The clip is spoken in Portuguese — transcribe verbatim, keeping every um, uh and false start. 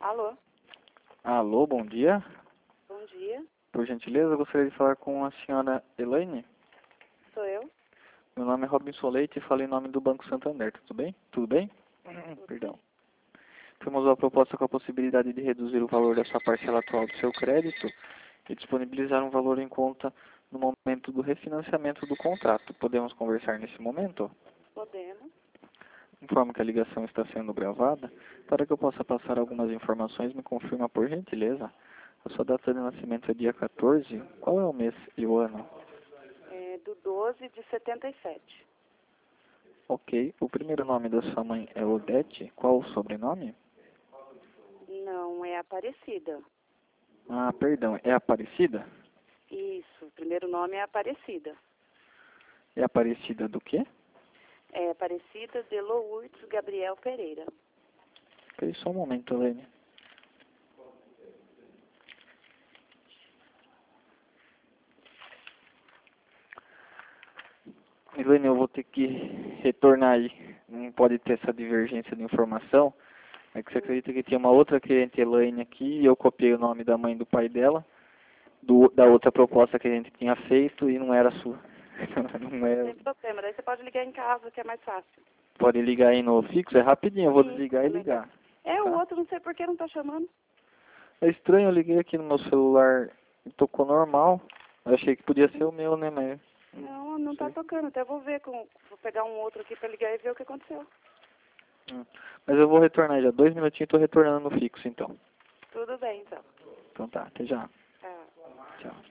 Alô? Alô, bom dia. Bom dia. Por gentileza, eu gostaria de falar com a senhora Elaine. Sou eu? Meu nome é Robinson Leite e falo em nome do Banco Santander. Tudo bem? Tudo bem? Tudo Perdão. bem? Temos uma proposta com a possibilidade de reduzir o valor da sua parcela atual do seu crédito e disponibilizar um valor em conta no momento do refinanciamento do contrato. Podemos conversar nesse momento? Podemos. Informo que a ligação está sendo gravada. Para que eu possa passar algumas informações, me confirma por gentileza. A sua data de nascimento é dia quatorze. Qual é o mês e o ano? É do doze de setenta e sete. Ok. O primeiro nome da sua mãe é Odete. Qual o sobrenome? Não, é Aparecida. Ah, perdão. É Aparecida? Isso, o primeiro nome é Aparecida. É Aparecida do quê? É Aparecida de Lourdes Gabriel Pereira. Ok, só um momento, Elaine. Elaine, eu vou ter que retornar aí. Não pode ter essa divergência de informação. É que você acredita que tinha uma outra cliente, Elaine, aqui, e eu copiei o nome da mãe e do pai dela, do, da outra proposta que a gente tinha feito, e não era a sua. Não é. Sem problema, daí você pode ligar em casa, que é mais fácil. Pode ligar aí no fixo, é rapidinho, eu vou Isso, desligar e legal. ligar. É, o Tá? outro não sei por que não tá chamando. É estranho, eu liguei aqui no meu celular e tocou normal. Eu achei que podia ser o meu, né, mas... Não, não tá sei. tocando. Até vou ver, com, vou pegar um outro aqui pra ligar e ver o que aconteceu. Hum. Mas eu vou retornar já. Dois minutinhos e tô retornando no fixo, então. Tudo bem, então. Então tá, até já. Tá. Tchau.